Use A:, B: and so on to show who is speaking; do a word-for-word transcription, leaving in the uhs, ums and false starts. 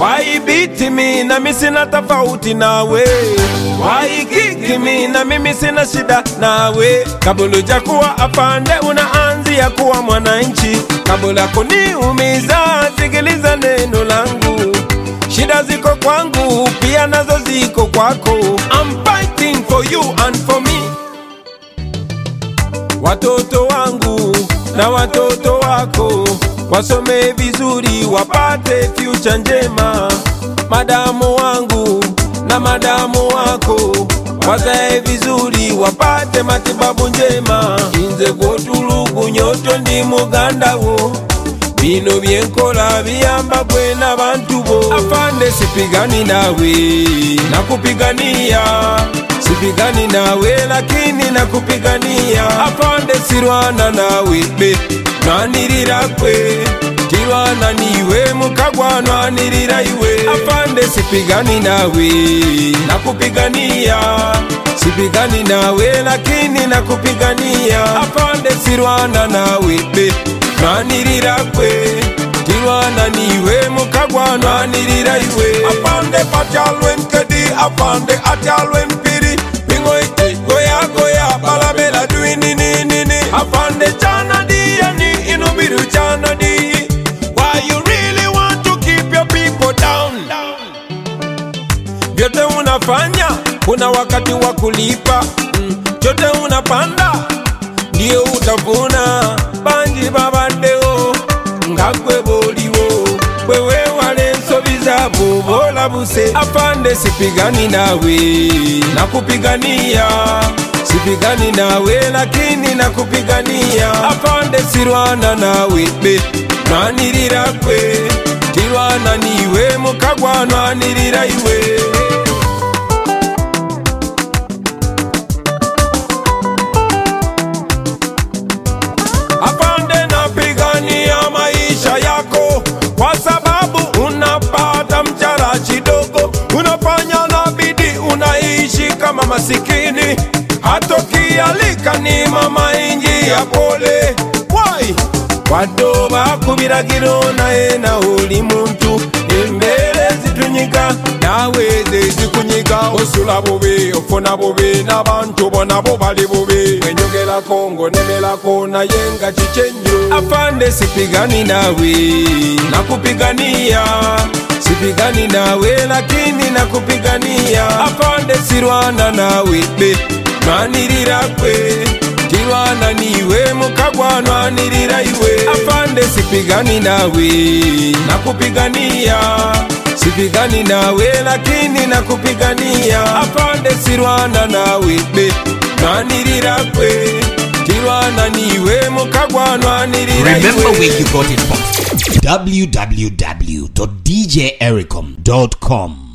A: Why beat me na mimi sina tofauti nawe? Why kick me na mimi sina shida nawe? Kabla ja kuwa afande unaanzia kuwa mwananchi. Kabla kuniumiza sikiliza neno langu. Shida ziko kwangu pia nazo ziko kwako. I'm fighting for you and for me. Watoto wangu na watoto wako wasome vizuri wapate future njema. Madamu wangu na madamu wako wazae vizuri wapate matibabu njema. Inze kotulugu nyoto ndi muganda wo. Bino byenkola biyamba bwe n'abantu bo. Afande sipigani nawe nakupigania. Sipigani nawe lakini nakupigania. Afande sirwana nawe be nanirira kwe. Kirwana niwe mukagwa nanirira iwe. Afande sipigani nawe nakupigania. Sipigani nawe lakini nakupigania. Afande sirwana nawe be nanirira kwe. Kirwana niwe mukagwa nanirira iwe. Afande patyalwe nkedi. Afande atyalwe mpiri. Bingo ite goya goya balabela duini nini nini. Afande chana diya ni inubiru chana di. Why you really want to keep your people down? Vyote unafanya kuna wakati wa kulipa. mm. Chote unapanda ndio utavuna. Banji babadeo ngakwe boliwo. Wewe wale nsobiza bobola buse. Afande sipigani nawe nakupigania. Sipigani nawe lakini nakupigania. Afande sirwana nawe be nanirira kwe. Kirwana niwe mukagwa nanirira iwe. Afande napigania maisha yako kwa sababu unapata mshahara kidogo. Unafanya na bidii unaishi kama masikini. Hatokialika ni mama inji ya pole. Why? Wadoba kubiragiro nae na uli muntu. Imbere zitunyika nawe zikunyika. Osula bobe ofona bobe n'abantu bona bo bali bobe. Wenyogera kongo nemela kona yenga chichenjo. Afande sipigani nawe nakupigania. Sipigani nawe lakini nakupigania. Afande sirwana nawe be nanirira kwe. Kirwana niwe mukagwa nanirira iwe. Afande sipigani nawe nakupigania. Sipigani nawe lakini nakupigania. Afande sirwana nawe be nanirira kwe. Kirwana niwe mukagwa nanirira iwe.
B: Remember where you got it from. w w w dot d j ericom dot com